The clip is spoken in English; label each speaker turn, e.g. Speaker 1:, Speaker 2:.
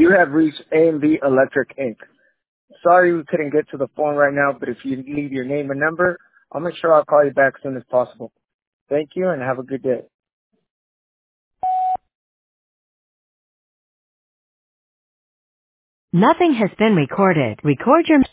Speaker 1: You have reached A&B Electric Inc. Sorry we couldn't get to the phone right now, but if you leave your name and number, I'll make sure I'll call you back as soon as possible. Thank you and have a good day.
Speaker 2: Nothing has been recorded. Record your